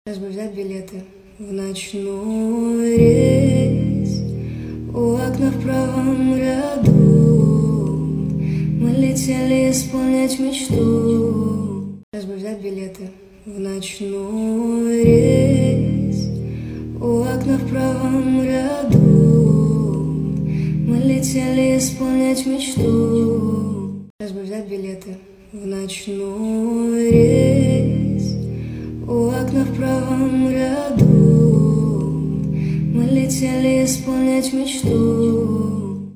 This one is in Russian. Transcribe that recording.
Сейчас бы взять билеты в ночной рейс. У окна в правом ряду мы летели исполнять мечту. Сейчас бы взять билеты в ночной рейс. У окна в правом ряду мы летели исполнять мечту. Сейчас бы взять билеты в ночной рейс. У окна в правом ряду мы летели исполнять мечту.